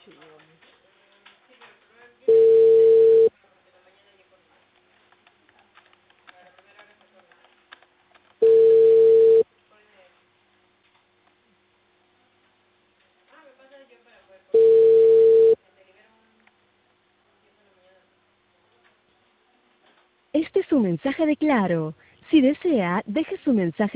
Este es un mensaje de Claro. Si desea, deje su mensaje.